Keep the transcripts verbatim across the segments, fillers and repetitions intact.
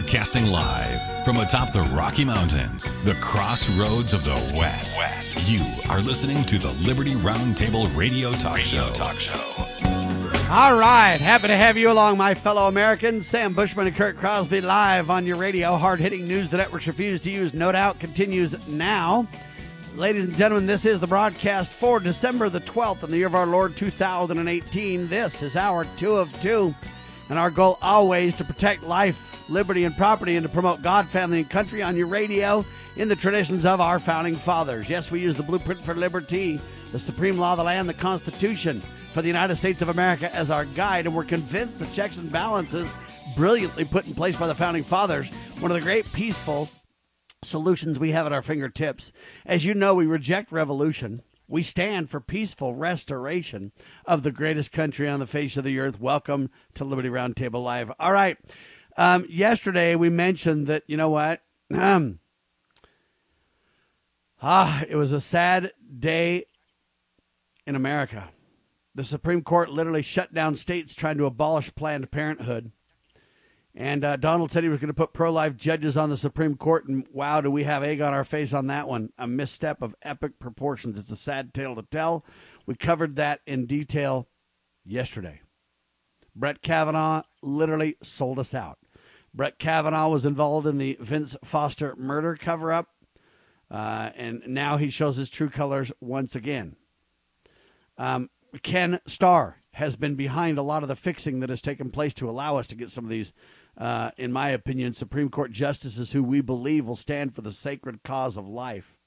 Broadcasting live from atop the Rocky Mountains, the crossroads of the West. West. You are listening to the Liberty Roundtable Radio Talk Radio Show. Talk Show. All right, happy to have you along, my fellow Americans. Sam Bushman and Kurt Crosby live on your radio. Hard-hitting news the networks refuse to use, no doubt, continues now. Ladies and gentlemen, this is the broadcast for December the twelfth in the year of our Lord two thousand eighteen. This is our two of two, and our goal always to protect life, liberty, and property, and to promote God, family, and country on your radio in the traditions of our founding fathers. Yes, we use the blueprint for liberty, the supreme law of the land, the Constitution for the United States of America as our guide, and we're convinced the checks and balances brilliantly put in place by the founding fathers, one of the great peaceful solutions we have at our fingertips. As you know, we reject revolution. We stand for peaceful restoration of the greatest country on the face of the earth. Welcome to Liberty Roundtable Live. All right. Um, yesterday, we mentioned that, you know what? Um, ah, it was a sad day in America. The Supreme Court literally shut down states trying to abolish Planned Parenthood. And uh, Donald said he was going to put pro-life judges on the Supreme Court, and wow, do we have egg on our face on that one. A misstep of epic proportions. It's a sad tale to tell. We covered that in detail yesterday. Brett Kavanaugh literally sold us out. Brett Kavanaugh was involved in the Vince Foster murder cover-up, uh, and now he shows his true colors once again. Um, Ken Starr has been behind a lot of the fixing that has taken place to allow us to get some of these, uh, in my opinion, Supreme Court justices who we believe will stand for the sacred cause of life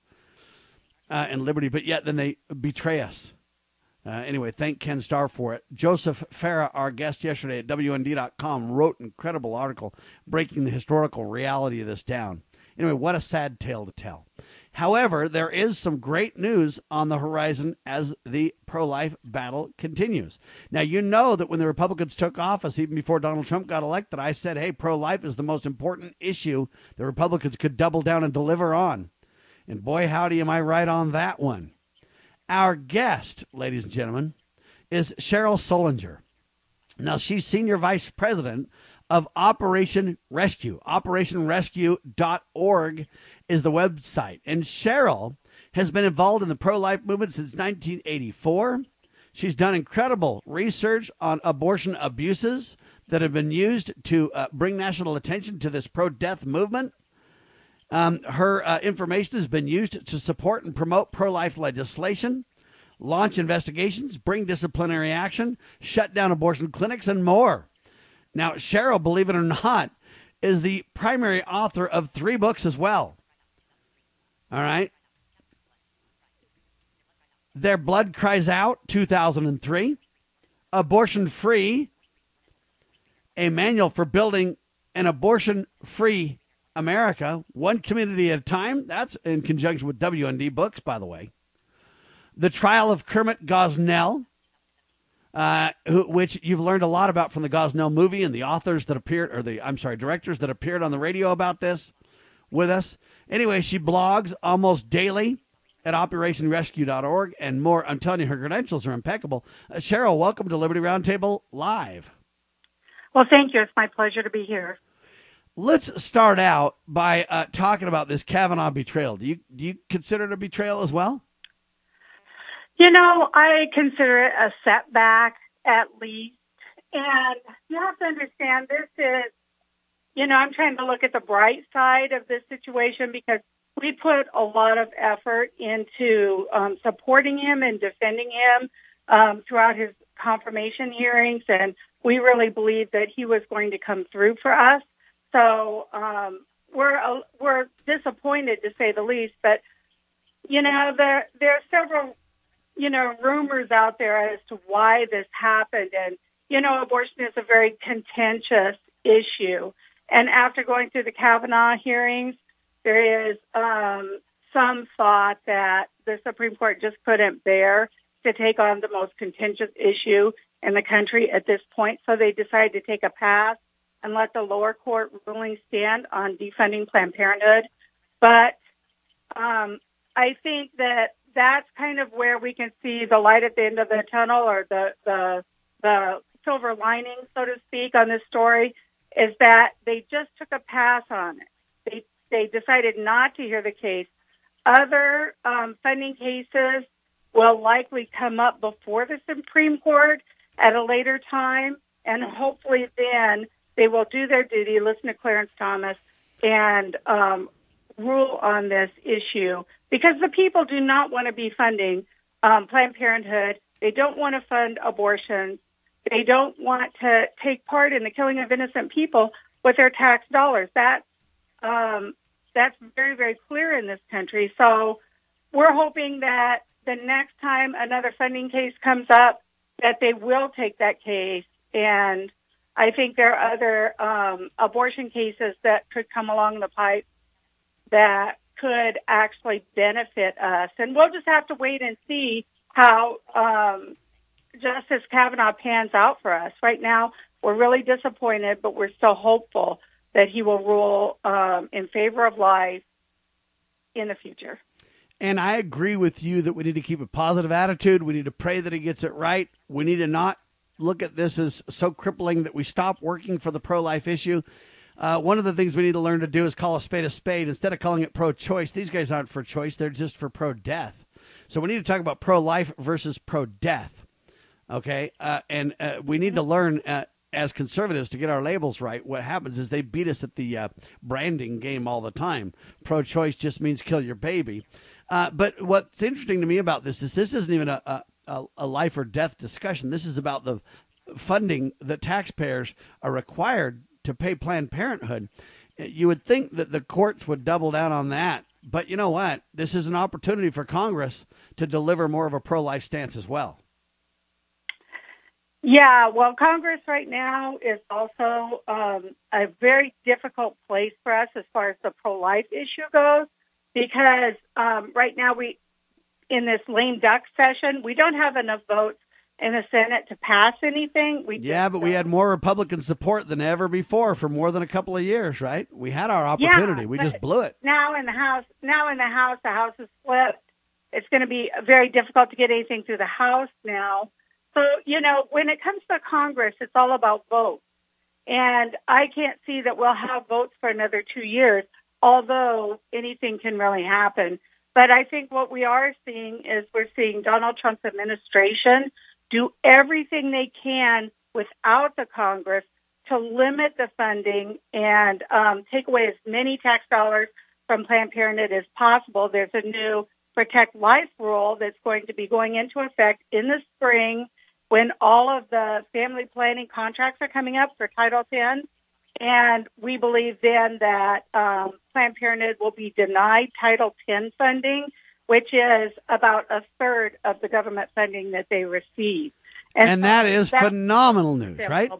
uh, and liberty, but yet then they betray us. Uh, anyway, thank Ken Starr for it. Joseph Farah, our guest yesterday at W N D dot com, wrote an incredible article breaking the historical reality of this down. Anyway, what a sad tale to tell. However, there is some great news on the horizon as the pro-life battle continues. Now, you know that when the Republicans took office, even before Donald Trump got elected, I said, hey, pro-life is the most important issue the Republicans could double down and deliver on. And boy, howdy, am I right on that one. Our guest, ladies and gentlemen, is Cheryl Solinger. Now, she's Senior Vice President of Operation Rescue. Operation Rescue dot org is the website. And Cheryl has been involved in the pro-life movement since nineteen eighty-four. She's done incredible research on abortion abuses that have been used to uh, bring national attention to this pro-death movement. Um, her uh, information has been used to support and promote pro-life legislation, launch investigations, bring disciplinary action, shut down abortion clinics, and more. Now, Cheryl, believe it or not, is the primary author of three books as well. All right. Their Blood Cries Out, two thousand three. Abortion Free, a manual for building an abortion-free America, one community at a time. That's in conjunction with W N D Books, by the way. The Trial of Kermit Gosnell, uh, who, which you've learned a lot about from the Gosnell movie and the authors that appeared, or the, I'm sorry, directors that appeared on the radio about this with us. Anyway, she blogs almost daily at Operation Rescue dot org and more. I'm telling you, her credentials are impeccable. Uh, Cheryl, welcome to Liberty Roundtable Live. Well, thank you. It's my pleasure to be here. Let's start out by uh, talking about this Kavanaugh betrayal. Do you do you consider it a betrayal as well? You know, I consider it a setback at least. And you have to understand this is, you know, I'm trying to look at the bright side of this situation because we put a lot of effort into um, supporting him and defending him um, throughout his confirmation hearings. And we really believed that he was going to come through for us. So um, we're uh, we're disappointed, to say the least. But, you know, there there are several, you know, rumors out there as to why this happened. And, you know, abortion is a very contentious issue. And after going through the Kavanaugh hearings, there is um, some thought that the Supreme Court just couldn't bear to take on the most contentious issue in the country at this point. So they decided to take a pass and let the lower court ruling stand on defunding Planned Parenthood. But um, I think that that's kind of where we can see the light at the end of the tunnel, or the the, the silver lining, so to speak, on this story. is that they just took a pass on it. They they decided not to hear the case. Other um, funding cases will likely come up before the Supreme Court at a later time, and hopefully then they will do their duty, listen to Clarence Thomas, and um, rule on this issue. Because the people do not want to be funding um, Planned Parenthood. They don't want to fund abortions. They don't want to take part in the killing of innocent people with their tax dollars. That's, um, that's very, very clear in this country. So we're hoping that the next time another funding case comes up, that they will take that case. And I think there are other um, abortion cases that could come along the pipe that could actually benefit us. And we'll just have to wait and see how um, Justice Kavanaugh pans out for us. Right now, we're really disappointed, but we're still hopeful that he will rule um, in favor of life in the future. And I agree with you that we need to keep a positive attitude. We need to pray that he gets it right. We need to not look at this as so crippling that we stop working for the pro-life issue. Uh, one of the things we need to learn to do is call a spade a spade. Instead of calling it pro-choice, these guys aren't for choice. They're just for pro-death. So we need to talk about pro-life versus pro-death. Okay? Uh, and uh, we need to learn uh, as conservatives to get our labels right. What happens is they beat us at the uh, branding game all the time. Pro-choice just means kill your baby. Uh, but what's interesting to me about this is this isn't even a, a, a life or death discussion. This is about the funding that taxpayers are required to pay Planned Parenthood. You would think that the courts would double down on that. But you know what? This is an opportunity for Congress to deliver more of a pro-life stance as well. Yeah, well, Congress right now is also um, a very difficult place for us as far as the pro-life issue goes, because um, right now we, in this lame duck session, we don't have enough votes in the Senate to pass anything. We yeah, but we had more Republican support than ever before for more than a couple of years, right? We had our opportunity. Yeah, we just blew it. Now in the House, now in the House, the House is split. It's going to be very difficult to get anything through the House now. So, you know, when it comes to Congress, it's all about votes. And I can't see that we'll have votes for another two years, although anything can really happen. But I think what we are seeing is we're seeing Donald Trump's administration do everything they can without the Congress to limit the funding and um, take away as many tax dollars from Planned Parenthood as possible. There's a new Protect Life rule that's going to be going into effect in the spring when all of the family planning contracts are coming up for Title ten. And we believe then that um, Planned Parenthood will be denied Title ten funding, which is about a third of the government funding that they receive. And, and so that is phenomenal news, right?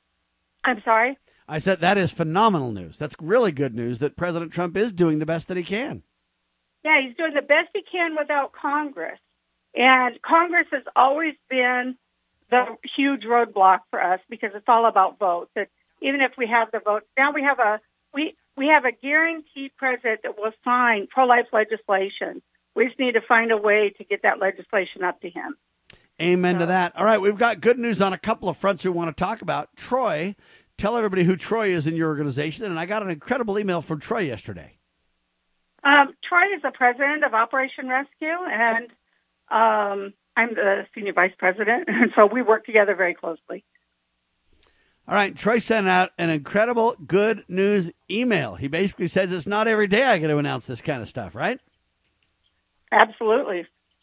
I'm sorry? I said that is phenomenal news. That's really good news that President Trump is doing the best that he can. Yeah, he's doing the best he can without Congress. And Congress has always been the huge roadblock for us because it's all about votes. It, even if we have the votes, now we have a we we have a guaranteed president that will sign pro-life legislation. We just need to find a way to get that legislation up to him. Amen so. to that. All right, we've got good news on a couple of fronts we want to talk about. Troy, tell everybody who Troy is in your organization. And I got an incredible email from Troy yesterday. Um, Troy is the president of Operation Rescue, and um, I'm the senior vice president, and so we work together very closely. All right, Troy sent out an incredible good news email. He basically says it's not every day I get to announce this kind of stuff, right? Absolutely.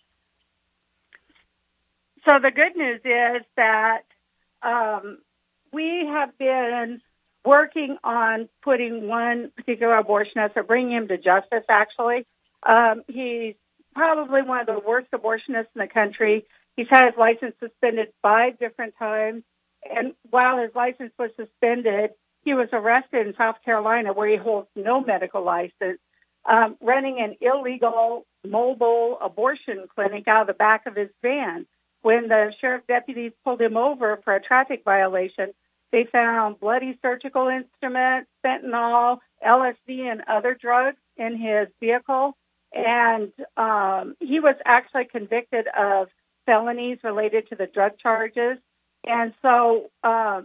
So the good news is that um, we have been working on putting one particular abortionist, or bringing him to justice, actually. Um, he's probably one of the worst abortionists in the country. He's had his license suspended five different times. And while his license was suspended, he was arrested in South Carolina, where he holds no medical license, um, running an illegal mobile abortion clinic out of the back of his van. When the sheriff deputies pulled him over for a traffic violation, they found bloody surgical instruments, fentanyl, L S D, and other drugs in his vehicle. And um, he was actually convicted of felonies related to the drug charges. And so um,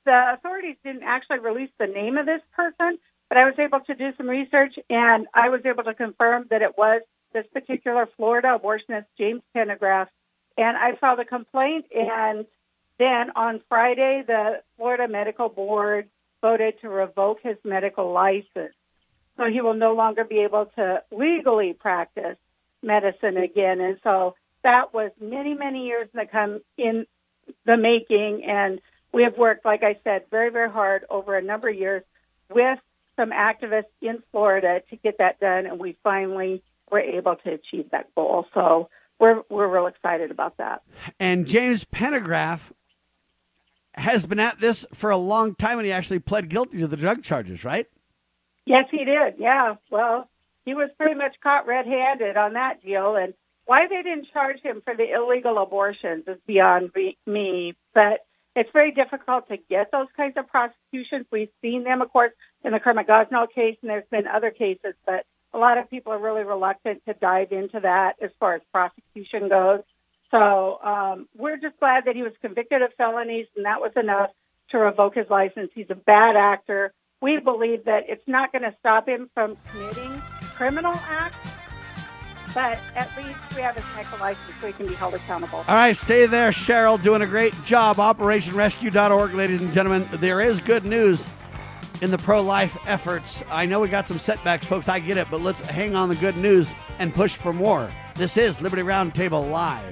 the authorities didn't actually release the name of this person, but I was able to do some research, and I was able to confirm that it was this particular Florida abortionist, James Pendergraft. And I filed a complaint, and then on Friday, the Florida Medical Board voted to revoke his medical license. So he will no longer be able to legally practice medicine again. And so that was many, many years in the, come in the making. And we have worked, like I said, very, very hard over a number of years with some activists in Florida to get that done. And we finally were able to achieve that goal. So we're, we're real excited about that. And James Pendergraft has been at this for a long time, and he actually pled guilty to the drug charges, right? Yes, he did. Yeah. Well, he was pretty much caught red-handed on that deal. And why they didn't charge him for the illegal abortions is beyond me. But it's very difficult to get those kinds of prosecutions. We've seen them, of course, in the Kermit Gosnell case, and there's been other cases. But a lot of people are really reluctant to dive into that as far as prosecution goes. So um, we're just glad that he was convicted of felonies, and that was enough to revoke his license. He's a bad actor. We believe that it's not going to stop him from committing criminal acts, but at least we have his medical license so he can be held accountable. All right, stay there, Cheryl, doing a great job. Operation Rescue dot org, ladies and gentlemen. There is good news in the pro-life efforts. I know we got some setbacks, folks. I get it, but let's hang on the good news and push for more. This is Liberty Roundtable Live.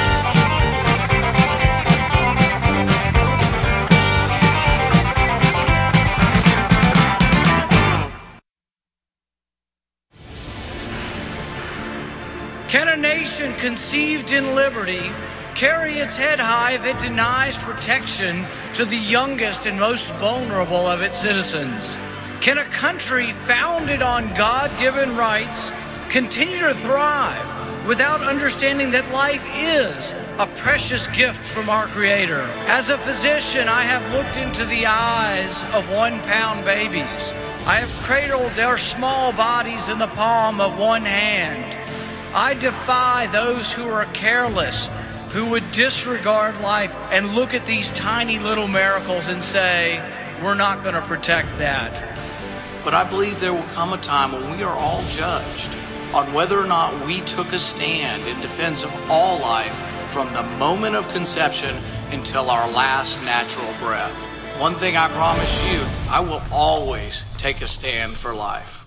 Can a nation conceived in liberty carry its head high if it denies protection to the youngest and most vulnerable of its citizens? Can a country founded on God-given rights continue to thrive without understanding that life is a precious gift from our Creator? As a physician, I have looked into the eyes of one-pound babies. I have cradled their small bodies in the palm of one hand. I defy those who are careless, who would disregard life and look at these tiny little miracles and say, we're not going to protect that. But I believe there will come a time when we are all judged on whether or not we took a stand in defense of all life from the moment of conception until our last natural breath. One thing I promise you, I will always take a stand for life.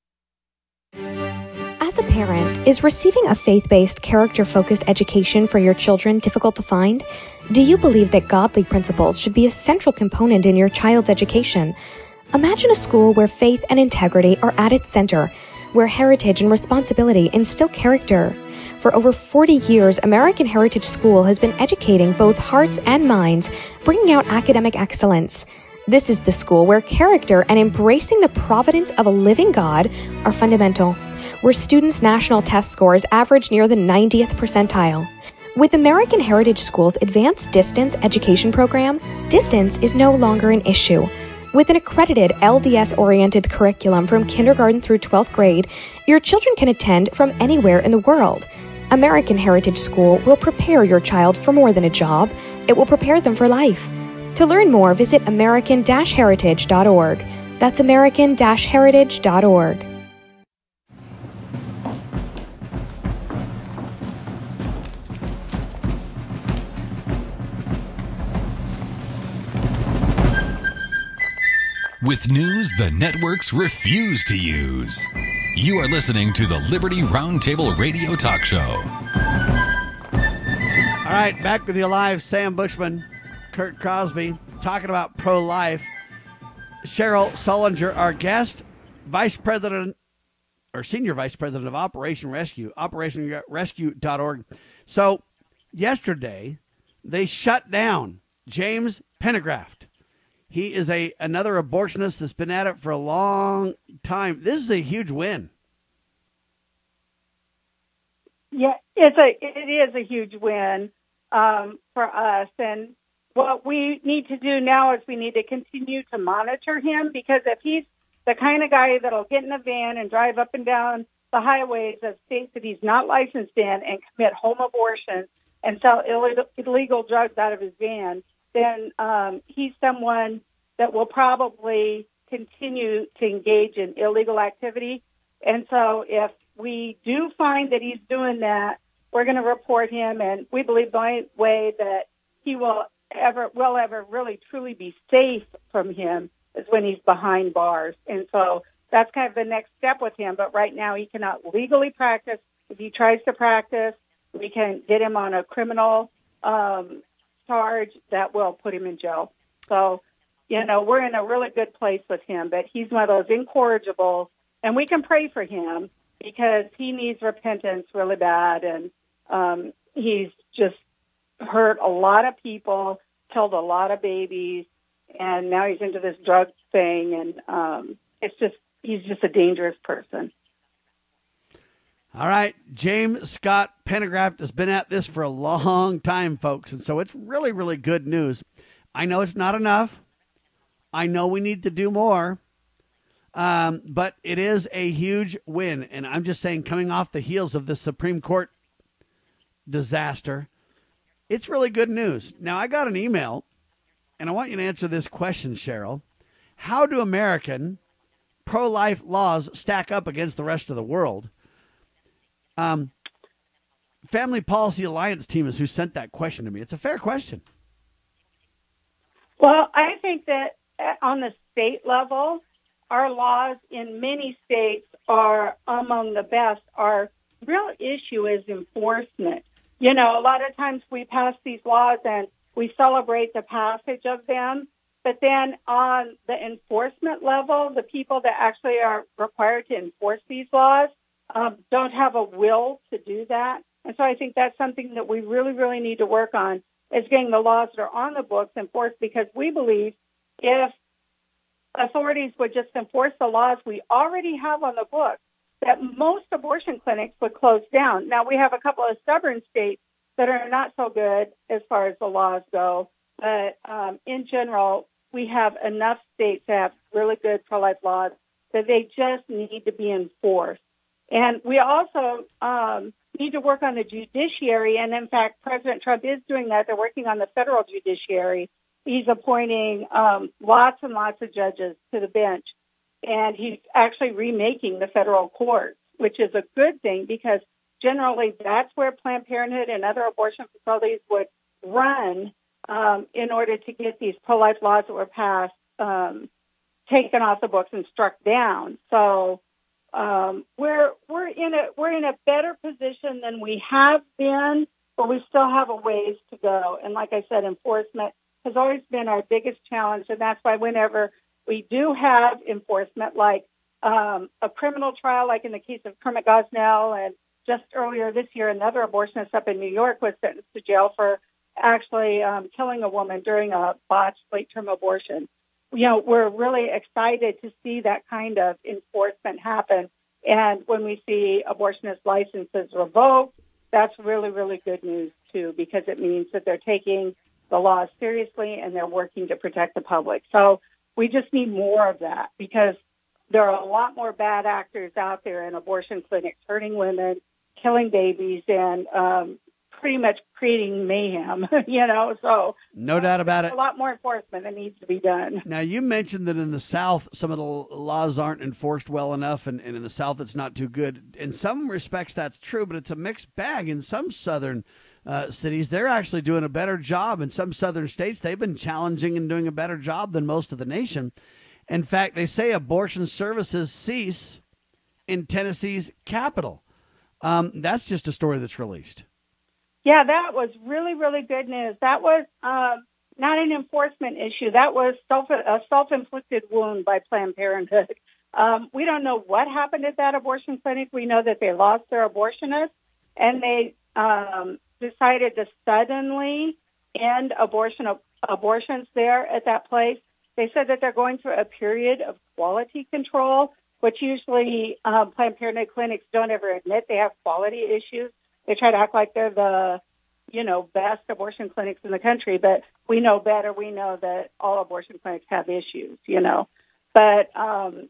As a parent, is receiving a faith-based, character-focused education for your children difficult to find? Do you believe that godly principles should be a central component in your child's education? Imagine a school where faith and integrity are at its center, where heritage and responsibility instill character. For over forty years, American Heritage School has been educating both hearts and minds, bringing out academic excellence. This is the school where character and embracing the providence of a living God are fundamental, where students' national test scores average near the ninetieth percentile. With American Heritage School's Advanced Distance Education Program, distance is no longer an issue. With an accredited L D S-oriented curriculum from kindergarten through twelfth grade, your children can attend from anywhere in the world. American Heritage School will prepare your child for more than a job. It will prepare them for life. To learn more, visit American Heritage dot org. That's American Heritage dot org. With news the networks refuse to use. You are listening to the Liberty Roundtable Radio Talk Show. All right, back with you live, Sam Bushman, Kurt Crosby, talking about pro-life. Cheryl Sullinger, our guest, Vice President, or Senior Vice President of Operation Rescue, Operation Rescue dot org. So, yesterday, they shut down James Pendergraft. He is a another abortionist that's been at it for a long time. This is a huge win. Yeah, it's a it is a huge win um, for us. And what we need to do now is we need to continue to monitor him, because if he's the kind of guy that'll get in a van and drive up and down the highways of states that he's not licensed in and commit home abortions and sell illegal, illegal drugs out of his van, then um, he's someone that will probably continue to engage in illegal activity. And so if we do find that he's doing that, we're going to report him, and we believe the only way that he will ever will ever really truly be safe from him is when he's behind bars. And so that's kind of the next step with him. But right now he cannot legally practice. If he tries to practice, we can get him on a criminal um, charge that will put him in jail. So, you know, we're in a really good place with him, but he's one of those incorrigibles, and we can pray for him because he needs repentance really bad, and um, he's just hurt a lot of people, killed a lot of babies, and now he's into this drug thing, and um, it's just, he's just a dangerous person. All right, James Scott Pendergraft has been at this for a long time, folks, and so it's really, really good news. I know it's not enough. I know we need to do more, um, but it is a huge win, and I'm just saying, coming off the heels of the Supreme Court disaster, it's really good news. Now, I got an email, and I want you to answer this question, Cheryl. How do American pro-life laws stack up against the rest of the world? Um, Family Policy Alliance team is who sent that question to me. It's a fair question. Well, I think that on the state level, our laws in many states are among the best. Our real issue is enforcement. You know, a lot of times we pass these laws and we celebrate the passage of them, but then on the enforcement level, the people that actually are required to enforce these laws um, don't have a will to do that. And so I think that's something that we really, really need to work on, is getting the laws that are on the books enforced, because we believe if authorities would just enforce the laws we already have on the books, that most abortion clinics would close down. Now, we have a couple of stubborn states that are not so good as far as the laws go, but um, in general, we have enough states that have really good pro-life laws that they just need to be enforced. And we also um, need to work on the judiciary, and in fact, President Trump is doing that. They're working on the federal judiciary. He's appointing um, lots and lots of judges to the bench, and he's actually remaking the federal courts, which is a good thing, because generally that's where Planned Parenthood and other abortion facilities would run um, in order to get these pro-life laws that were passed um, taken off the books and struck down. So um, we're we're in a we're in a better position than we have been, but we still have a ways to go. And like I said, enforcement has always been our biggest challenge, and that's why whenever we do have enforcement, like um, a criminal trial, like in the case of Kermit Gosnell, and just earlier this year, another abortionist up in New York was sentenced to jail for actually um, killing a woman during a botched late-term abortion. You know, we're really excited to see that kind of enforcement happen. And when we see abortionist licenses revoked, that's really, really good news, too, because it means that they're taking the laws seriously and they're working to protect the public. So we just need more of that, because there are a lot more bad actors out there in abortion clinics hurting women, killing babies, and um, pretty much creating mayhem, you know. So no doubt about it. A lot more enforcement that needs to be done. Now, you mentioned that in the South, some of the laws aren't enforced well enough, and, and in the South, it's not too good. In some respects, that's true, but it's a mixed bag. In some southern uh, cities, they're actually doing a better job. In some southern states, they've been challenging and doing a better job than most of the nation. In fact, they say abortion services cease in Tennessee's capital. Um, that's just a story that's released. Yeah, that was really, really good news. That was um, not an enforcement issue. That was self a self-inflicted wound by Planned Parenthood. Um, we don't know what happened at that abortion clinic. We know that they lost their abortionist, and they um, decided to suddenly end abortion abortions there at that place. They said that they're going through a period of quality control, which usually um, Planned Parenthood clinics don't ever admit they have quality issues. They try to act like they're the, you know, best abortion clinics in the country, but we know better. We know that all abortion clinics have issues, you know. But um,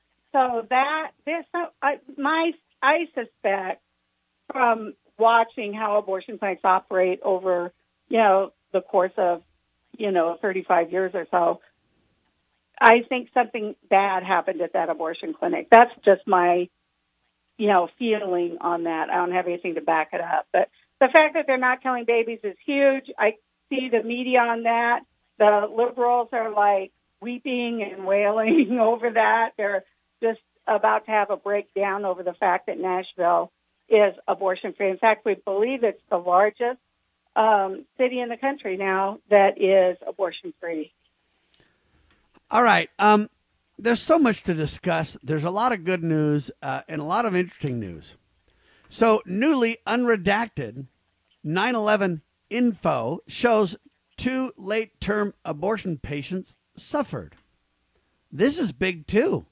so that this, I, my, I suspect from watching how abortion clinics operate over, you know, the course of you know, thirty-five years or so. I think something bad happened at that abortion clinic. That's just my, you know, feeling on that. I don't have anything to back it up. But the fact that they're not killing babies is huge. I see the media on that. The liberals are like weeping and wailing over that. They're just about to have a breakdown over the fact that Nashville is abortion-free. In fact, we believe it's the largest um, city in the country now that is abortion-free. All right. Um, there's so much to discuss. There's a lot of good news uh, and a lot of interesting news. So newly unredacted nine eleven info shows two late-term abortion patients suffered. This is big, too.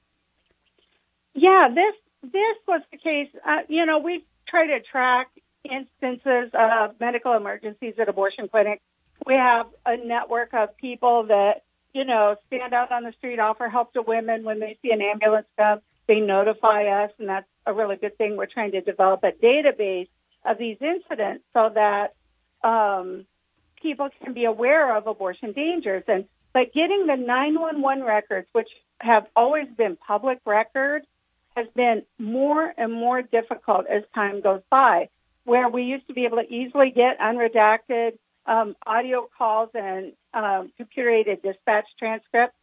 Yeah, this this was the case. Uh, you know, we try to track instances of medical emergencies at abortion clinics. We have a network of people that, you know, stand out on the street, offer help to women when they see an ambulance come. They notify us, and that's a really good thing. We're trying to develop a database of these incidents so that um, people can be aware of abortion dangers. And but getting the nine one one records, which have always been public records, has been more and more difficult as time goes by. Where we used to be able to easily get unredacted um, audio calls and um, computer-aided dispatch transcripts,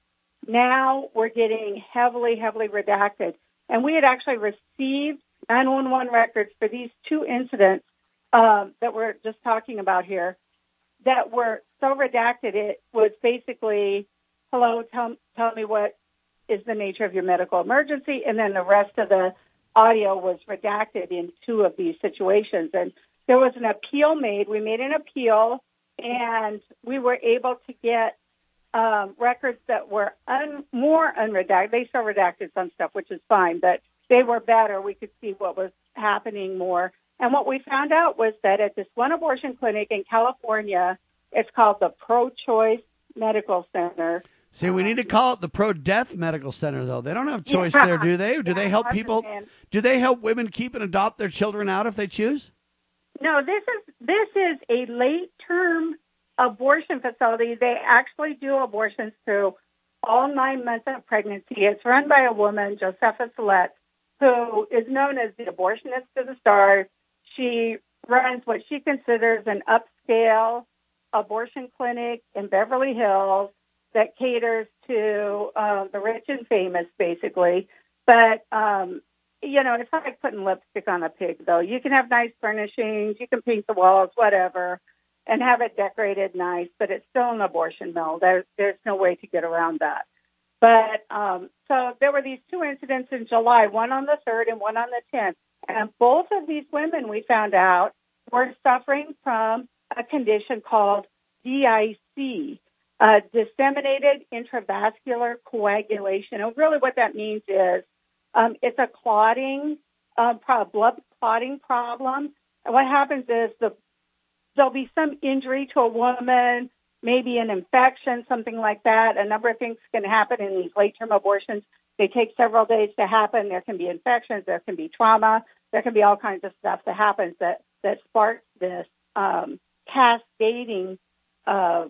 now we're getting heavily, heavily redacted. And we had actually received nine one one records for these two incidents um, that we're just talking about here that were so redacted it was basically, hello, tell, tell me what is the nature of your medical emergency, and then the rest of the audio was redacted in two of these situations. And there was an appeal made. We made an appeal, and we were able to get um, records that were un- more unredacted. They still redacted some stuff, which is fine, but they were better. We could see what was happening more. And what we found out was that at this one abortion clinic in California, it's called the Pro-Choice Medical Center. See, we need to call it the Pro-Death Medical Center, though. They don't have choice yeah. there, do they? Do yeah, they help people? Do they help women keep and adopt their children out if they choose? No, this is this is a late-term abortion facility. They actually do abortions through all nine months of pregnancy. It's run by a woman, Josefa Select, who is known as the abortionist to the stars. She runs what she considers an upscale abortion clinic in Beverly Hills that caters to uh, the rich and famous, basically. But, um, you know, it's like putting lipstick on a pig, though. You can have nice furnishings, you can paint the walls, whatever, and have it decorated nice, but it's still an abortion mill. There's, there's no way to get around that. But um, so there were these two incidents in July, one on the third and one on the tenth. And both of these women, we found out, were suffering from a condition called D I C, uh, disseminated intravascular coagulation. And really what that means is um, it's a clotting, uh, pro- blood clotting problem. And what happens is the there'll be some injury to a woman, maybe an infection, something like that. A number of things can happen in these late-term abortions. They take several days to happen. There can be infections. There can be trauma. There can be all kinds of stuff that happens that, that sparks this um, cascading uh,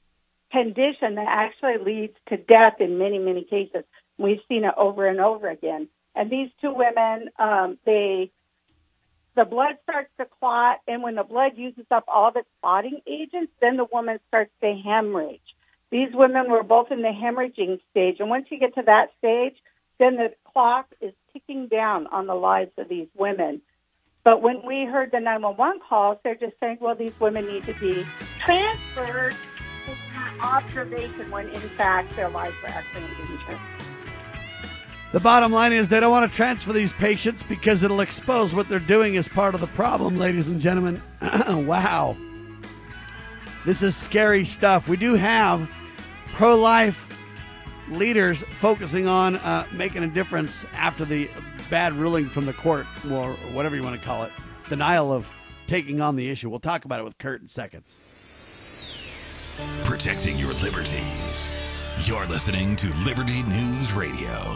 condition that actually leads to death in many, many cases. We've seen it over and over again. And these two women, um, they the blood starts to clot, and when the blood uses up all of its clotting agents, then the woman starts to hemorrhage. These women were both in the hemorrhaging stage, and once you get to that stage, then the clock is ticking down on the lives of these women. But when we heard the nine one one calls, they're just saying, well, these women need to be transferred to observation when, in fact, their lives are actually in danger. The bottom line is they don't want to transfer these patients because it'll expose what they're doing as part of the problem, ladies and gentlemen. Wow. This is scary stuff. We do have pro-life leaders focusing on uh, making a difference after the bad ruling from the court, or whatever you want to call it, denial of taking on the issue. We'll talk about it with Kurt in seconds. Protecting your liberties. You're listening to Liberty News Radio.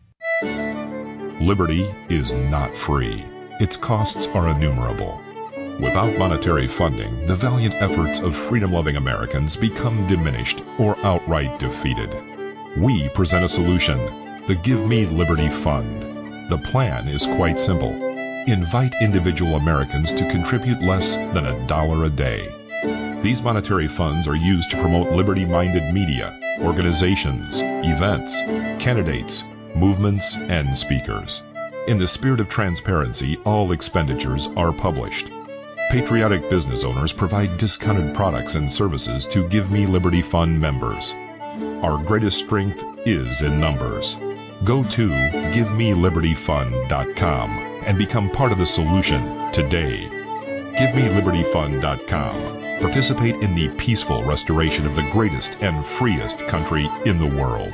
Liberty is not free. Its costs are innumerable. Without monetary funding, the valiant efforts of freedom-loving Americans become diminished or outright defeated. We present a solution, the Give Me Liberty Fund. The plan is quite simple. Invite individual Americans to contribute less than a dollar a day. These monetary funds are used to promote liberty-minded media, organizations, events, candidates, movements, and speakers. In the spirit of transparency, all expenditures are published. Patriotic business owners provide discounted products and services to Give Me Liberty Fund members. Our greatest strength is in numbers. Go to give me liberty fund dot com and become part of the solution today. give me liberty fund dot com. Participate in the peaceful restoration of the greatest and freest country in the world.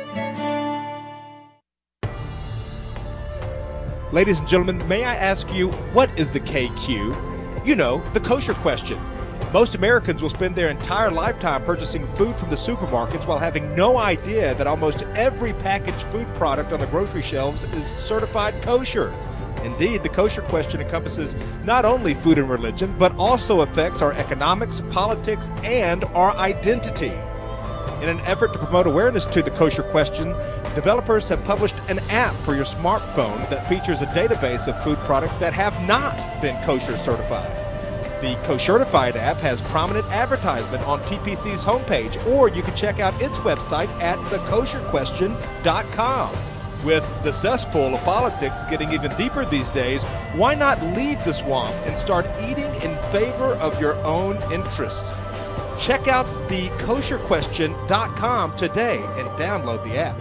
Ladies and gentlemen, may I ask you, what is the K Q? You know, the kosher question. Most Americans will spend their entire lifetime purchasing food from the supermarkets while having no idea that almost every packaged food product on the grocery shelves is certified kosher. Indeed, the kosher question encompasses not only food and religion, but also affects our economics, politics, and our identity. In an effort to promote awareness to the kosher question, developers have published an app for your smartphone that features a database of food products that have not been kosher certified. The Koshertified app has prominent advertisement on T P C's homepage, or you can check out its website at the kosher question dot com. With the cesspool of politics getting even deeper these days, why not leave the swamp and start eating in favor of your own interests? Check out the kosher question dot com today and download the app.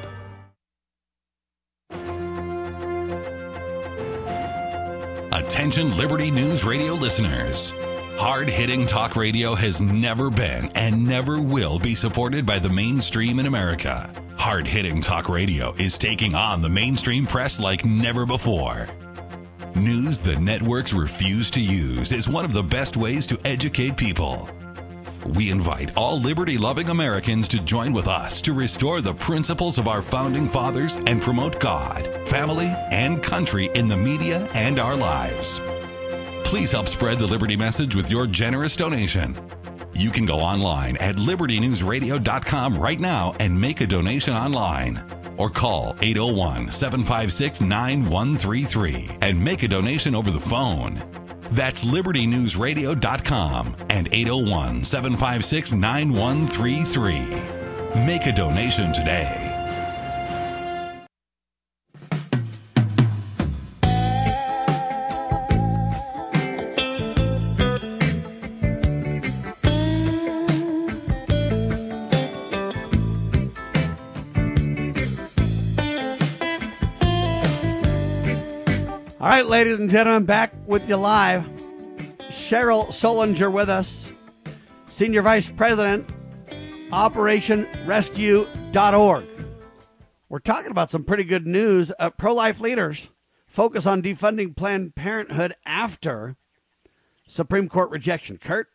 Attention Liberty News Radio listeners. Hard-hitting talk radio has never been and never will be supported by the mainstream in America. Hard-hitting talk radio is taking on the mainstream press like never before. News the networks refuse to use is one of the best ways to educate people. We invite all liberty-loving Americans to join with us to restore the principles of our founding fathers and promote God, family, and country in the media and our lives. Please help spread the Liberty message with your generous donation. You can go online at liberty news radio dot com right now and make a donation online. Or call eight oh one, seven five six, nine one three three and make a donation over the phone. That's liberty news radio dot com and eight oh one, seven five six, nine one three three. Make a donation today. All right, ladies and gentlemen, back with you live. Cheryl Solinger with us, Senior Vice President, Operation Rescue dot org. We're talking about some pretty good news. Uh, pro-life leaders focus on defunding Planned Parenthood after Supreme Court rejection. Kurt?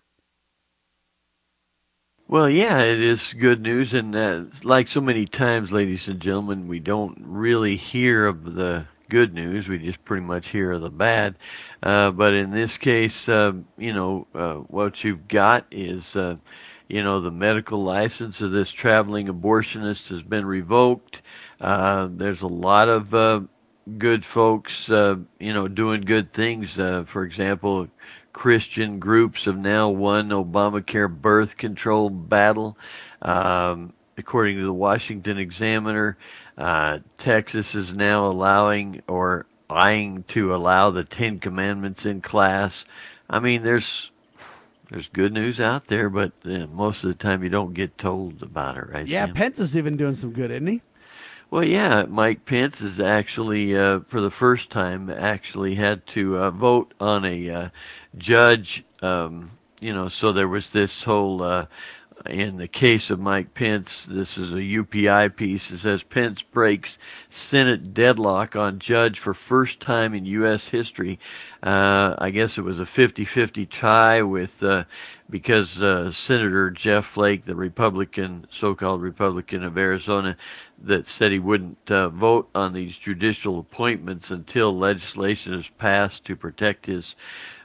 Well, yeah, it is good news. And uh, like so many times, ladies and gentlemen, we don't really hear of the good news. We just pretty much hear of the bad. Uh, but in this case, uh, you know, uh, what you've got is, uh, you know, the medical license of this traveling abortionist has been revoked. Uh, there's a lot of uh, good folks, uh, you know, doing good things. Uh, for example, Christian groups have now won Obamacare birth control battle. Um, according to the Washington Examiner, Uh, Texas is now allowing or eyeing to allow the Ten Commandments in class. I mean, there's there's good news out there, but uh, most of the time you don't get told about it, right? Yeah, Sam? Pence is even doing some good, isn't he? Well, yeah, Mike Pence is actually, uh, for the first time, actually had to uh, vote on a uh, judge. Um, you know, so there was this whole. Uh, In the case of Mike Pence, this is a U P I piece. It says Pence breaks Senate deadlock on judge for first time in U S history. Uh, I guess it was a fifty-fifty tie with uh, because uh, Senator Jeff Flake, the Republican, so-called Republican of Arizona, that said he wouldn't uh, vote on these judicial appointments until legislation is passed to protect his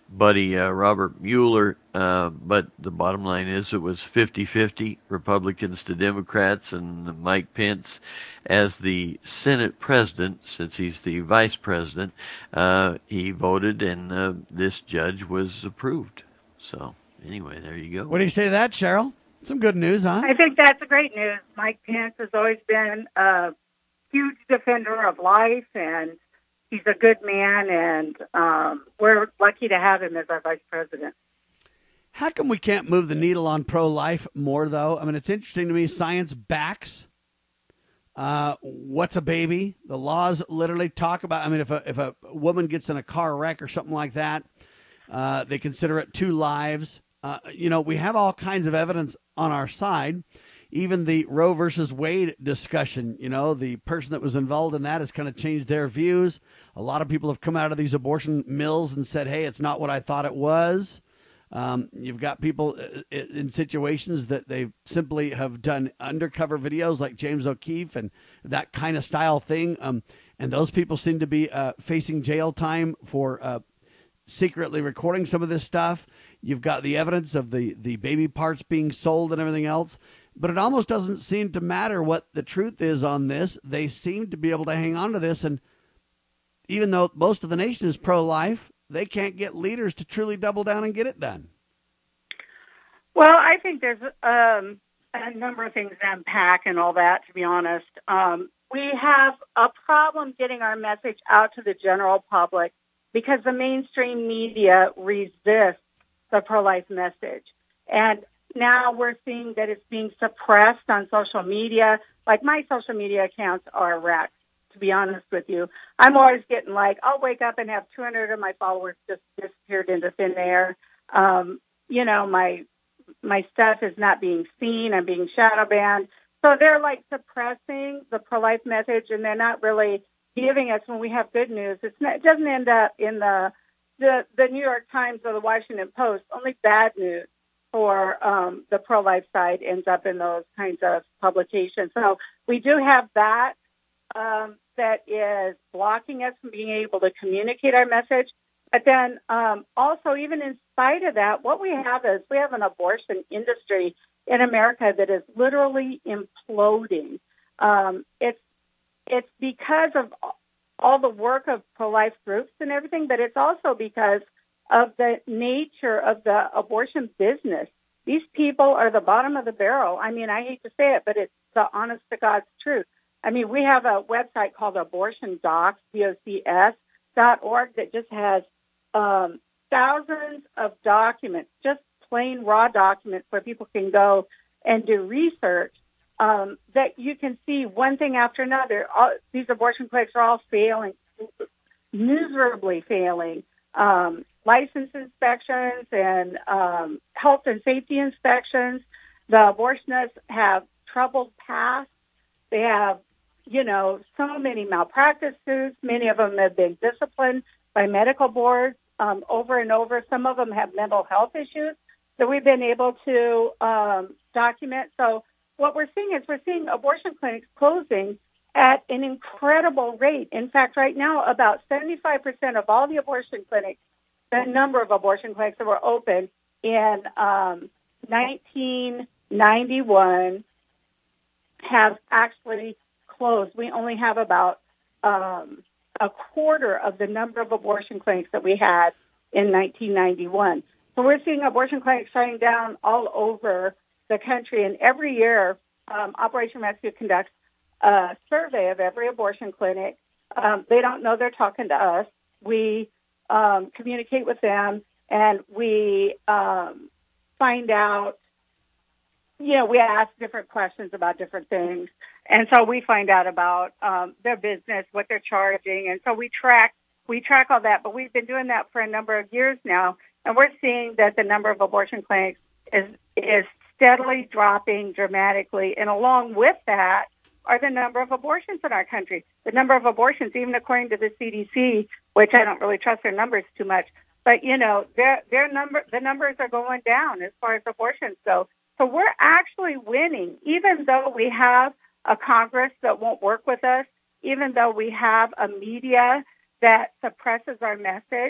buddy uh, Robert Mueller. Uh, but the bottom line is it was fifty-fifty, Republicans to Democrats, and Mike Pence, as the Senate president, since he's the vice president, uh, he voted, and uh, this judge was approved. So anyway, there you go. What do you say to that, Cheryl? Some good news, huh? I think that's a great news. Mike Pence has always been a huge defender of life, and he's a good man, and um, we're lucky to have him as our vice president. How come we can't move the needle on pro-life more, though? I mean, it's interesting to me. Science backs uh, what's a baby. The laws literally talk about, I mean, if a, if a woman gets in a car wreck or something like that, uh, they consider it two lives. Uh, you know, we have all kinds of evidence on our side. Even the Roe versus Wade discussion, you know, the person that was involved in that has kind of changed their views. A lot of people have come out of these abortion mills and said, hey, it's not what I thought it was. Um, you've got people in situations that they simply have done undercover videos like James O'Keefe and that kind of style thing. Um, and those people seem to be uh, facing jail time for uh, secretly recording some of this stuff. You've got the evidence of the, the baby parts being sold and everything else. But it almost doesn't seem to matter what the truth is on this. They seem to be able to hang on to this. And even though most of the nation is pro-life, they can't get leaders to truly double down and get it done. Well, I think there's um, a number of things to unpack and all that, to be honest. Um, we have a problem getting our message out to the general public because the mainstream media resists the pro-life message. And now we're seeing that it's being suppressed on social media. Like, my social media accounts are wrecked, to be honest with you. I'm always getting like, I'll wake up and have two hundred of my followers just disappeared into thin air. Um, you know, my my stuff is not being seen. I'm being shadow banned. So they're like suppressing the pro-life message, and they're not really giving us when we have good news. It's not, it doesn't end up in the, the, the New York Times or the Washington Post. Only bad news for um, the pro-life side ends up in those kinds of publications. So we do have that um, that is blocking us from being able to communicate our message. But then um, also, even in spite of that, what we have is we have an abortion industry in America that is literally imploding. Um, it's it's because of all the work of pro-life groups and everything, but it's also because of the nature of the abortion business. These people are the bottom of the barrel. I mean, I hate to say it, but it's the honest to God's truth. I mean, we have a website called Abortion Docs, D O C S, dot org, that just has um, thousands of documents, just plain raw documents where people can go and do research um, that you can see one thing after another. All, these abortion clinics are all failing, miserably failing. Um, license inspections and um, health and safety inspections. The abortionists have troubled past. They have, you know, so many malpractice suits. Many of them have been disciplined by medical boards um, over and over. Some of them have mental health issues that we've been able to um, document. So what we're seeing is we're seeing abortion clinics closing at an incredible rate. In fact, right now, about seventy-five percent of all the abortion clinics, the number of abortion clinics that were open in um, nineteen ninety-one, have actually closed. We only have about um, a quarter of the number of abortion clinics that we had in nineteen ninety-one. So we're seeing abortion clinics shutting down all over the country. And every year, um, Operation Rescue conducts a survey of every abortion clinic. Um, they don't know they're talking to us. We um, communicate with them, and we um, find out, you know, we ask different questions about different things. And so we find out about um, their business, what they're charging. And so we track we track all that. But we've been doing that for a number of years now. And we're seeing that the number of abortion clinics is is steadily dropping dramatically. And along with that are the number of abortions in our country. The number of abortions, even according to the C D C, which I don't really trust their numbers too much. But, you know, their their number the numbers are going down as far as abortions go. So we're actually winning, even though we have a Congress that won't work with us, even though we have a media that suppresses our message.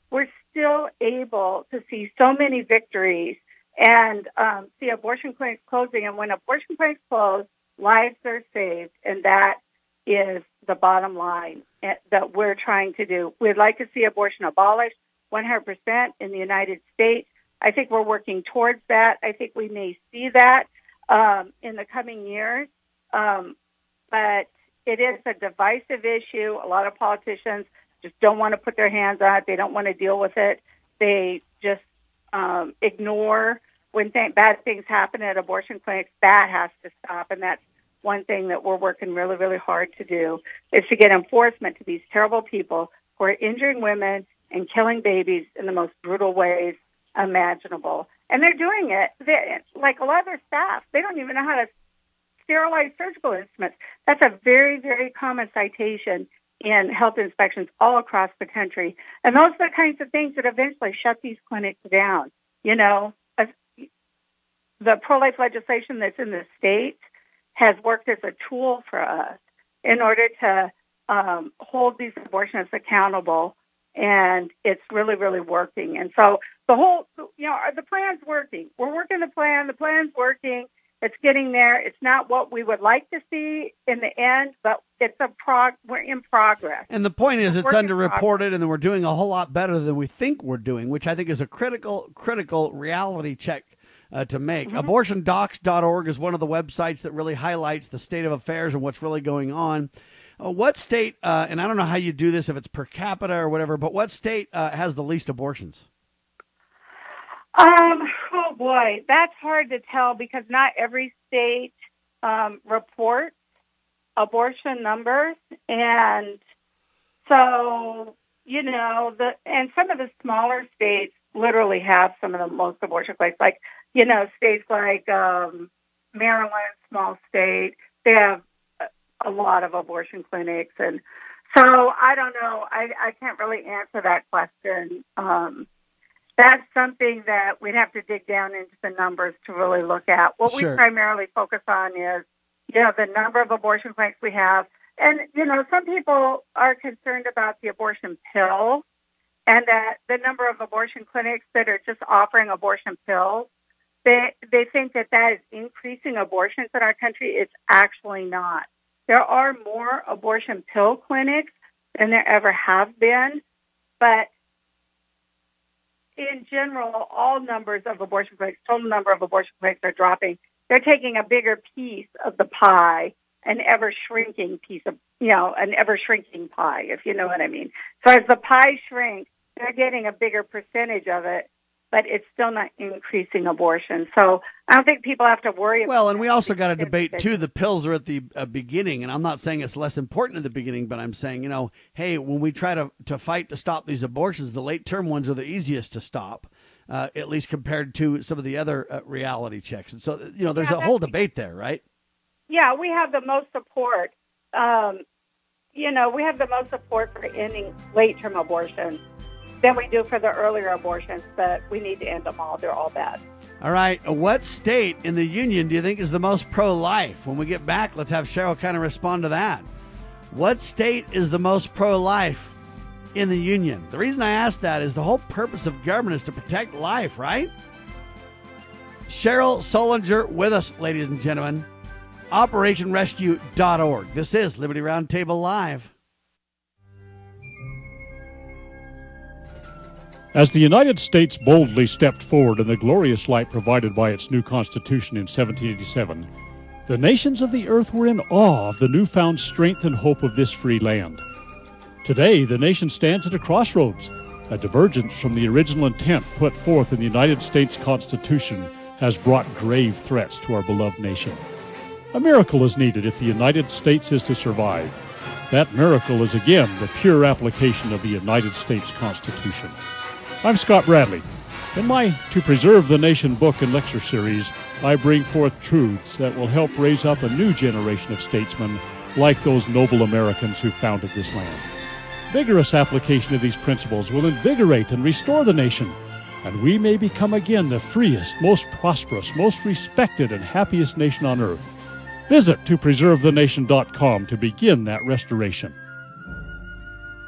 we're still able to see so many victories and um, see abortion clinics closing. And when abortion clinics close, lives are saved, and that is the bottom line that we're trying to do. We'd like to see abortion abolished one hundred percent in the United States. I think we're working towards that. I think we may see that um, in the coming years. Um, but it is a divisive issue. A lot of politicians just don't want to put their hands on it. They don't want to deal with it. They just um, ignore when th- bad things happen at abortion clinics. That has to stop, and that's one thing that we're working really, really hard to do, is to get enforcement to these terrible people who are injuring women and killing babies in the most brutal ways imaginable. And they're doing it. They, like a lot of their staff, they don't even know how to sterilize surgical instruments. That's a very, very common citation in health inspections all across the country. And those are the kinds of things that eventually shut these clinics down. You know, the pro-life legislation that's in the states has worked as a tool for us in order to um, hold these abortionists accountable, and it's really, really working. And so the whole, you know, the plan's working. We're working the plan. The plan's working. It's getting there. It's not what we would like to see in the end, but it's a prog. We're in progress. And the point is, We're it's underreported, and then we're doing a whole lot better than we think we're doing, which I think is a critical, critical reality check Uh, to make. Mm-hmm. abortion docs dot org is one of the websites that really highlights the state of affairs and what's really going on. Uh, what state, uh, and I don't know how you do this, if it's per capita or whatever, but what state uh, has the least abortions? Um, oh, boy, that's hard to tell because not every state um, reports abortion numbers. And so, you know, the and some of the smaller states literally have some of the most abortion clinics, like, you know, states like um, Maryland, small state, they have a lot of abortion clinics. And so I don't know. I, I can't really answer that question. Um, that's something that we'd have to dig down into the numbers to really look at. What Sure. we primarily focus on is, you know, the number of abortion clinics we have. And, you know, some people are concerned about the abortion pill, and that the number of abortion clinics that are just offering abortion pills, they they think that that is increasing abortions in our country. It's actually not. There are more abortion pill clinics than there ever have been, but in general, all numbers of abortion clinics, total number of abortion clinics are dropping. They're taking a bigger piece of the pie, an ever-shrinking piece of, you know, an ever-shrinking pie, if you know what I mean. So as the pie shrinks, they're getting a bigger percentage of it, but it's still not increasing abortion. So I don't think people have to worry about Well, and we that also got to because debate, it's- too, the pills are at the uh, beginning, and I'm not saying it's less important at the beginning, but I'm saying, you know, hey, when we try to, to fight to stop these abortions, the late-term ones are the easiest to stop, uh, at least compared to some of the other uh, reality checks. And so, you know, there's Yeah, a whole that's- debate there, right? Yeah, we have the most support. Um, you know, we have the most support for ending late-term abortions than we do for the earlier abortions, but we need to end them all. They're all bad. All right. What state in the union do you think is the most pro-life? When we get back, let's have Cheryl kind of respond to that. What state is the most pro-life in the union? The reason I ask that is the whole purpose of government is to protect life, right? Cheryl Solinger with us, ladies and gentlemen. operation rescue dot org. This is Liberty Roundtable Live. As the United States boldly stepped forward in the glorious light provided by its new Constitution in seventeen eighty-seven, the nations of the earth were in awe of the newfound strength and hope of this free land. Today, the nation stands at a crossroads. A divergence from the original intent put forth in the United States Constitution has brought grave threats to our beloved nation. A miracle is needed if the United States is to survive. That miracle is again the pure application of the United States Constitution. I'm Scott Bradley. In my To Preserve the Nation book and lecture series, I bring forth truths that will help raise up a new generation of statesmen like those noble Americans who founded this land. Vigorous application of these principles will invigorate and restore the nation, and we may become again the freest, most prosperous, most respected, and happiest nation on earth. Visit to preserve the nation dot com to begin that restoration.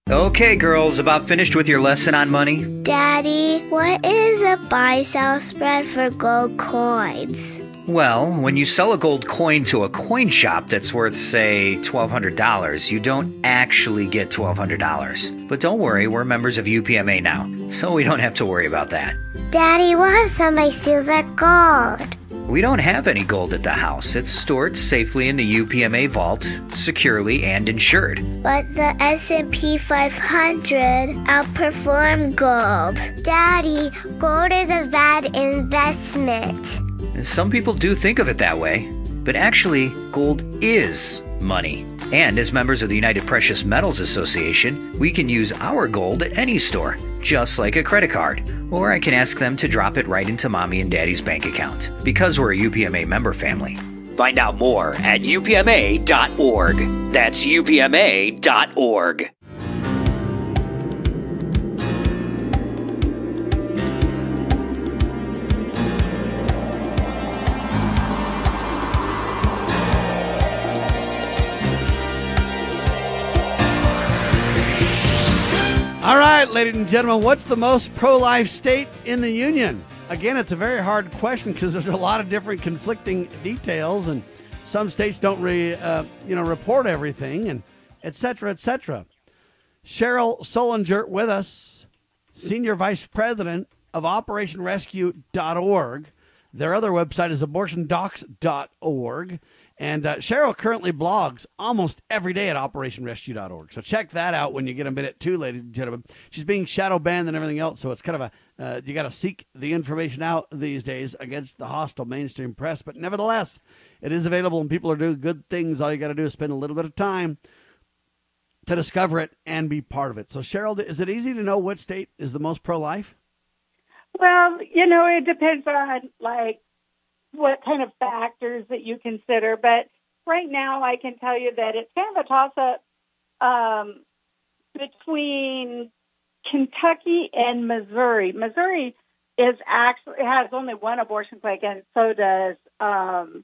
Okay, girls, about finished with your lesson on money? Daddy, what is a buy-sell spread for gold coins? Well, when you sell a gold coin to a coin shop that's worth, say, twelve hundred dollars, you don't actually get twelve hundred dollars. But don't worry, we're members of U P M A now, so we don't have to worry about that. Daddy, what if somebody steals our gold? We don't have any gold at the house. It's stored safely in the U P M A vault, securely and insured. But the S and P five hundred outperformed gold. Daddy, gold is a bad investment. Some people do think of it that way, but actually, gold is money. And as members of the United Precious Metals Association, we can use our gold at any store, just like a credit card. Or I can ask them to drop it right into Mommy and Daddy's bank account, because we're a U P M A member family. Find out more at U P M A dot org. That's U P M A dot org. All right, ladies and gentlemen, what's the most pro-life state in the union? Again, it's a very hard question because there's a lot of different conflicting details, and some states don't really, uh, you know, report everything, and et cetera, et cetera. Cheryl Solinger with us, Senior Vice President of Operation Rescue dot org. Their other website is abortion docs dot org. And uh, Cheryl currently blogs almost every day at Operation Rescue dot org. So check that out when you get a minute too, ladies and gentlemen. She's being shadow banned and everything else, so it's kind of a, uh, you got to seek the information out these days against the hostile mainstream press. But nevertheless, it is available and people are doing good things. All you got to do is spend a little bit of time to discover it and be part of it. So Cheryl, is it easy to know what state is the most pro-life? Well, you know, it depends on, like, what kind of factors that you consider. But right now I can tell you that it's kind of a toss-up um, between Kentucky and Missouri. Missouri is actually has only one abortion clinic, and so does um,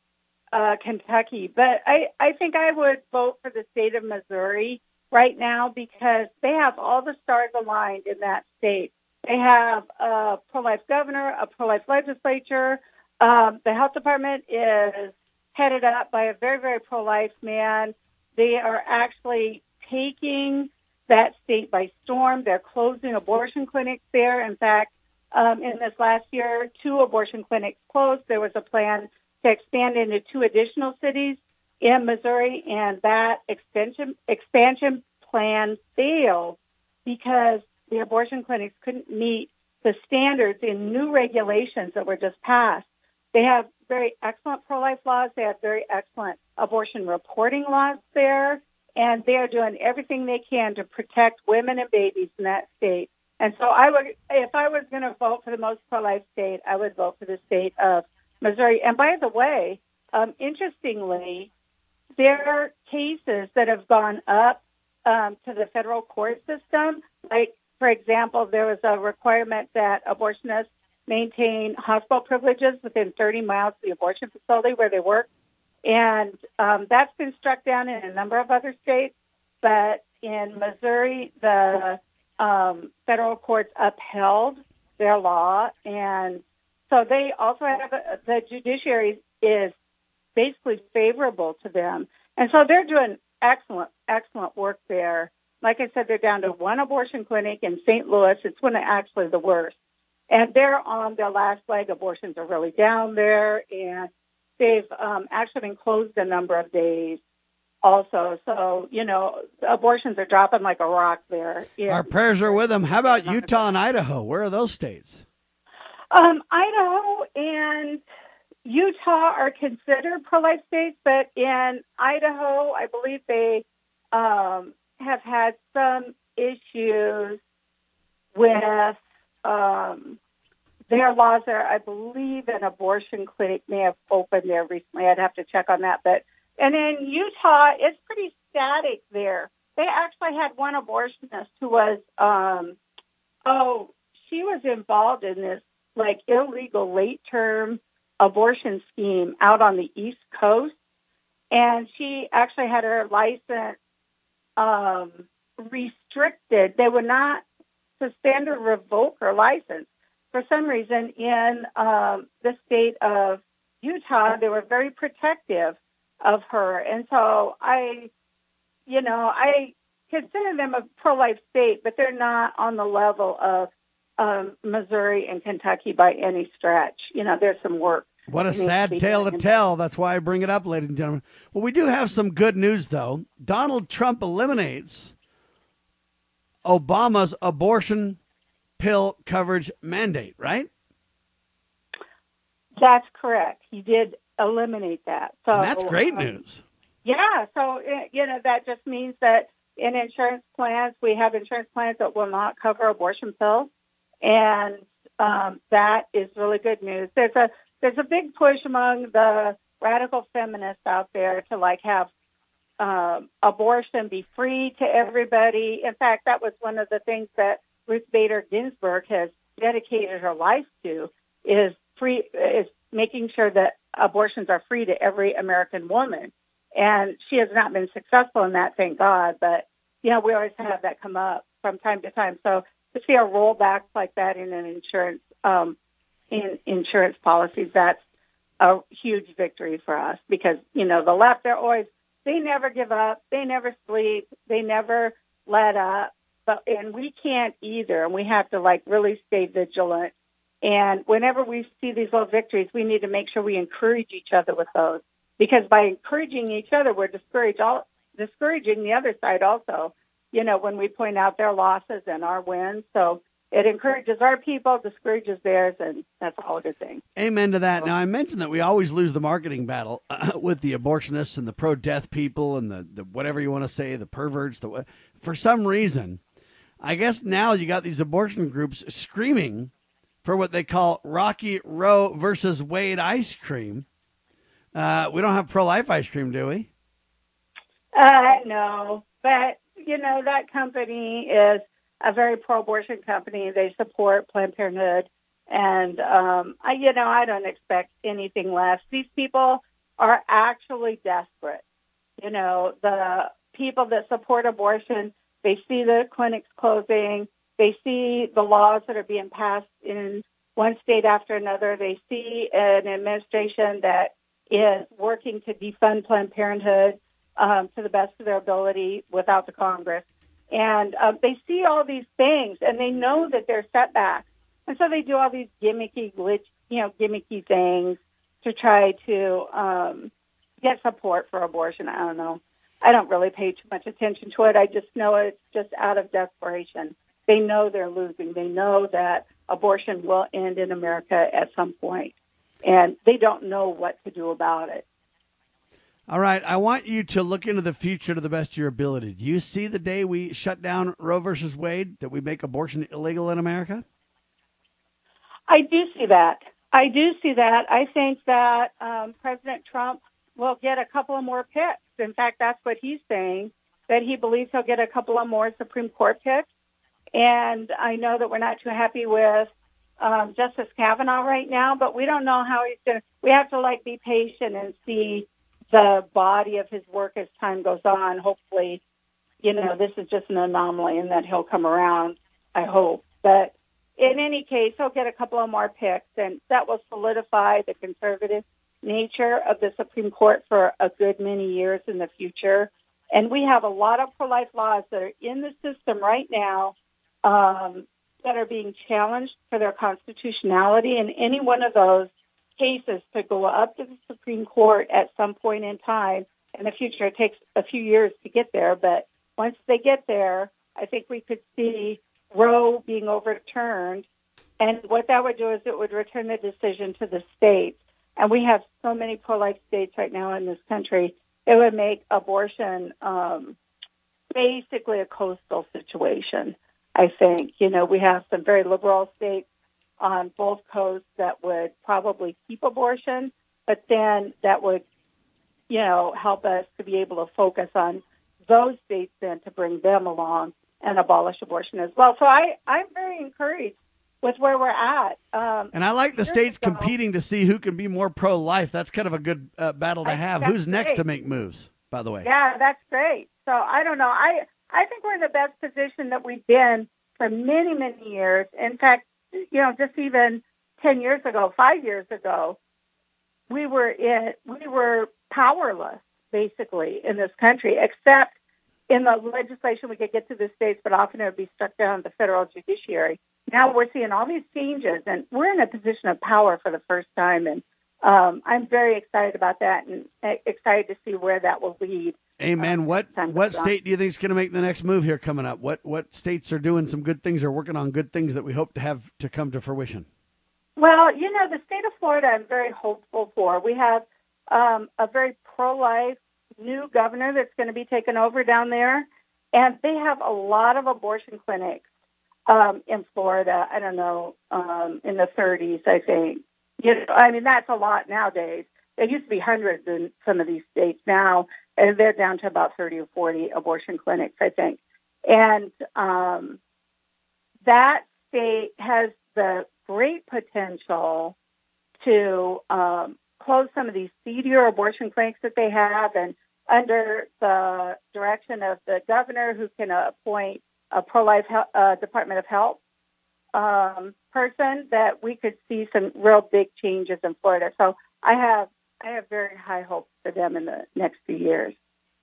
uh, Kentucky. But I, I think I would vote for the state of Missouri right now because they have all the stars aligned in that state. They have a pro-life governor, a pro-life legislature. Um, the health department is headed up by a very, very pro-life man. They are actually taking that state by storm. They're closing abortion clinics there. In fact, um, in this last year, two abortion clinics closed. There was a plan to expand into two additional cities in Missouri, and that extension expansion plan failed because the abortion clinics couldn't meet the standards in new regulations that were just passed. They have very excellent pro-life laws. They have very excellent abortion reporting laws there, and they are doing everything they can to protect women and babies in that state. And so I would, if I was going to vote for the most pro-life state, I would vote for the state of Missouri. And by the way, um, interestingly, there are cases that have gone up um, to the federal court system. Like, for example, there was a requirement that abortionists maintain hospital privileges within thirty miles of the abortion facility where they work. And um, that's been struck down in a number of other states. But in Missouri, the um, federal courts upheld their law. And so they also have a, the judiciary is basically favorable to them. And so they're doing excellent, excellent work there. Like I said, they're down to one abortion clinic in Saint Louis. It's one of actually the worst. And they're on their last leg. Abortions are really down there, and they've um, actually been closed a number of days also. So, you know, abortions are dropping like a rock there. Yeah. Our prayers are with them. How about Utah and Idaho? Where are those states? Um, Idaho and Utah are considered pro-life states, but in Idaho, I believe they um, have had some issues with um, their laws there. I believe an abortion clinic may have opened there recently. I'd have to check on that. But and in Utah, it's pretty static there. They actually had one abortionist who was, um, oh, she was involved in this like illegal late-term abortion scheme out on the East Coast, and she actually had her license um, restricted. They would not suspend or revoke her license. For some reason, in um, the state of Utah, they were very protective of her. And so I, you know, I consider them a pro-life state, but they're not on the level of um, Missouri and Kentucky by any stretch. You know, there's some work. What a sad tale to tell. That's why I bring it up, ladies and gentlemen. Well, we do have some good news, though. Donald Trump eliminates Obama's abortion pill coverage mandate, right? That's correct. He did eliminate that. So and that's great um, news. Yeah. So, you know, that just means that in insurance plans, we have insurance plans that will not cover abortion pills. And um, that is really good news. There's a there's a big push among the radical feminists out there to, like, have um, abortion be free to everybody. In fact, that was one of the things that Ruth Bader Ginsburg has dedicated her life to, is free is making sure that abortions are free to every American woman. And she has not been successful in that, thank God. But, you know, we always have that come up from time to time. So to see a rollback like that in an insurance um, in insurance policies, that's a huge victory for us because, you know, the left, they're always, they never give up. They never sleep. They never let up. But and we can't either. And we have to, like, really stay vigilant. And whenever we see these little victories, we need to make sure we encourage each other with those. Because by encouraging each other, we're discourage all, discouraging the other side also, you know, when we point out their losses and our wins. So it encourages our people, discourages theirs, and that's all a good thing. Amen to that. Now, I mentioned that we always lose the marketing battle uh, with the abortionists and the pro-death people and the, the whatever you want to say, the perverts. The For some reason, I guess now you got these abortion groups screaming for what they call Rocky Roe versus Wade ice cream. Uh, we don't have pro-life ice cream, do we? Uh, no, but, you know, that company is a very pro-abortion company. They support Planned Parenthood. And, um, I, you know, I don't expect anything less. These people are actually desperate. You know, the people that support abortion, they see the clinics closing. They see the laws that are being passed in one state after another. They see an administration that is working to defund Planned Parenthood um, to the best of their ability without the Congress. And um, they see all these things, and they know that they're setbacks. And so they do all these gimmicky, glitch, you know, gimmicky things to try to um, get support for abortion. I don't know. I don't really pay too much attention to it. I just know it's just out of desperation. They know they're losing. They know that abortion will end in America at some point, and they don't know what to do about it. All right. I want you to look into the future to the best of your ability. Do you see the day we shut down Roe versus Wade, that we make abortion illegal in America? I do see that. I do see that. I think that um, President Trump will get a couple of more picks. In fact, that's what he's saying, that he believes he'll get a couple of more Supreme Court picks. And I know that we're not too happy with um, Justice Kavanaugh right now, but we don't know how he's going to. We have to, like, be patient and see the body of his work as time goes on. Hopefully, you know, this is just an anomaly and that he'll come around, I hope. But in any case, he'll get a couple of more picks, and that will solidify the conservative nature of the Supreme Court for a good many years in the future. And we have a lot of pro-life laws that are in the system right now um, that are being challenged for their constitutionality, and any one of those cases to go up to the Supreme Court at some point in time in the future. It takes a few years to get there, but once they get there, I think we could see Roe being overturned. And what that would do is it would return the decision to the states. And we have so many pro-life states right now in this country, it would make abortion um, basically a coastal situation, I think. You know, we have some very liberal states on both coasts that would probably keep abortion, but then that would, you know, help us to be able to focus on those states then to bring them along and abolish abortion as well. So I, I'm very encouraged with where we're at. Um, and I like the states ago, competing to see who can be more pro-life. That's kind of a good uh, battle to have. Who's next great. to make moves, by the way? Yeah, that's great. So I don't know. I I think we're in the best position that we've been for many, many years. In fact, you know, just even ten years ago, five years ago, we were in, we were powerless, basically, in this country, except in the legislation we could get to the states, but often it would be struck down in the federal judiciary. Now we're seeing all these changes, and we're in a position of power for the first time, and um, I'm very excited about that and excited to see where that will lead. Amen. Um, what what state do you think is going to make the next move here coming up? What what states are doing some good things or working on good things that we hope to have to come to fruition? Well, you know, the state of Florida I'm very hopeful for. We have um, a very pro-life new governor that's going to be taken over down there, and they have a lot of abortion clinics um, in Florida. I don't know, um, in the thirties, I think. You know, I mean, that's a lot nowadays. There used to be hundreds in some of these states now, and they're down to about thirty or forty abortion clinics, I think. And um, that state has the great potential to um, close some of these seedier abortion clinics that they have, and under the direction of the governor, who can appoint a pro-life he- uh, Department of Health um, person, that we could see some real big changes in Florida. So I have I have very high hopes for them in the next few years.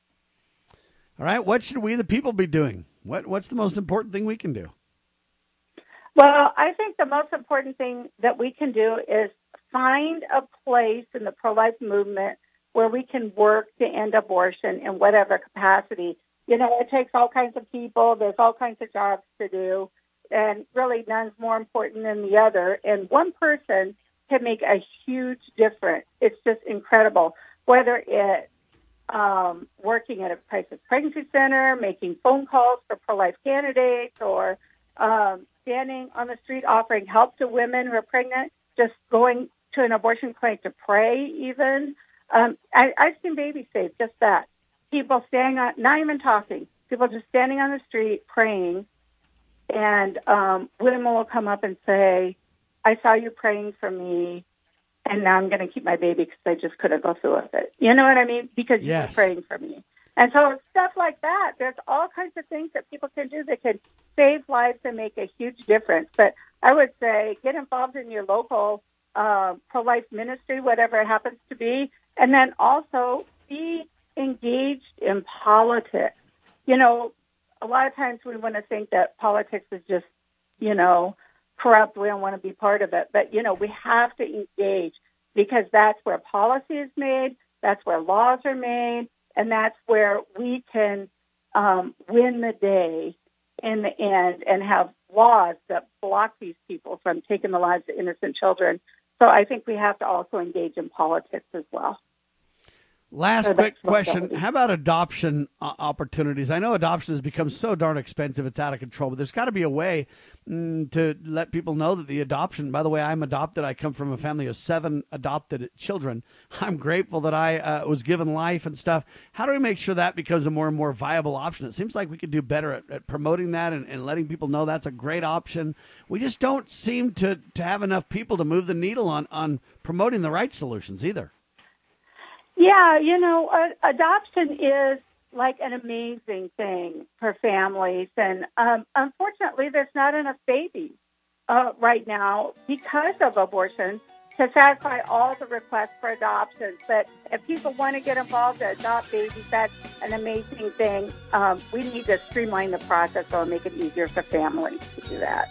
All right, what should we, the people, be doing? What What's the most important thing we can do? Well, I think the most important thing that we can do is find a place in the pro-life movement where we can work to end abortion in whatever capacity. You know, it takes all kinds of people. There's all kinds of jobs to do, and really none's more important than the other. And one person can make a huge difference. It's just incredible, whether it's um, working at a crisis pregnancy center, making phone calls for pro-life candidates, or um, standing on the street offering help to women who are pregnant, just going to an abortion clinic to pray even. Um, I, I've seen babies saved, just that. People standing on, not even talking, people just standing on the street praying, and um, women will come up and say, I saw you praying for me, and now I'm going to keep my baby because I just couldn't go through with it. You know what I mean? Because you Yes. were praying for me. And so stuff like that, there's all kinds of things that people can do that can save lives and make a huge difference. But I would say get involved in your local uh, pro-life ministry, whatever it happens to be, and then also be engaged in politics. You know, a lot of times we want to think that politics is just, you know, corrupt. We don't want to be part of it. But, you know, we have to engage, because that's where policy is made, that's where laws are made, and that's where we can um, win the day in the end and have laws that block these people from taking the lives of innocent children. So I think we have to also engage in politics as well. Last So quick that's what question. that is. How about adoption uh, opportunities? I know adoption has become so darn expensive, it's out of control, but there's got to be a way mm, to let people know that the adoption, by the way, I'm adopted. I come from a family of seven adopted children. I'm grateful that I uh, was given life and stuff. How do we make sure that becomes a more and more viable option? It seems like we could do better at, at promoting that and, and letting people know that's a great option. We just don't seem to, to have enough people to move the needle on, on promoting the right solutions either. Yeah, you know, uh, adoption is like an amazing thing for families. And um, unfortunately, there's not enough babies uh, right now because of abortion to satisfy all the requests for adoptions. But if people want to get involved to adopt babies, that's an amazing thing. Um, we need to streamline the process so and make it easier for families to do that.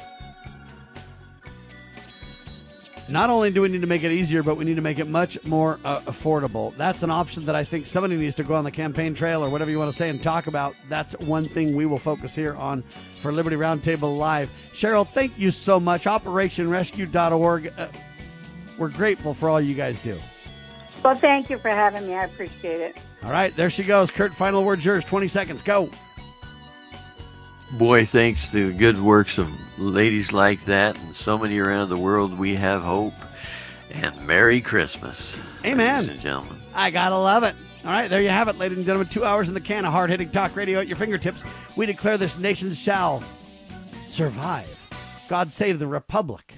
Not only do we need to make it easier, but we need to make it much more uh, affordable. That's an option that I think somebody needs to go on the campaign trail or whatever you want to say and talk about. That's one thing we will focus here on for Liberty Roundtable Live. Cheryl, thank you so much. Operation Rescue dot org. Uh, we're grateful for all you guys do. Well, thank you for having me. I appreciate it. All right, there she goes. Kurt, final word's yours. twenty seconds. Go. Boy, thanks to good works of ladies like that and so many around the world, we have hope. And Merry Christmas. Amen. Ladies and gentlemen. I gotta love it. All right, there you have it, ladies and gentlemen. Two hours in the can of hard-hitting talk radio at your fingertips. We declare this nation shall survive. God save the Republic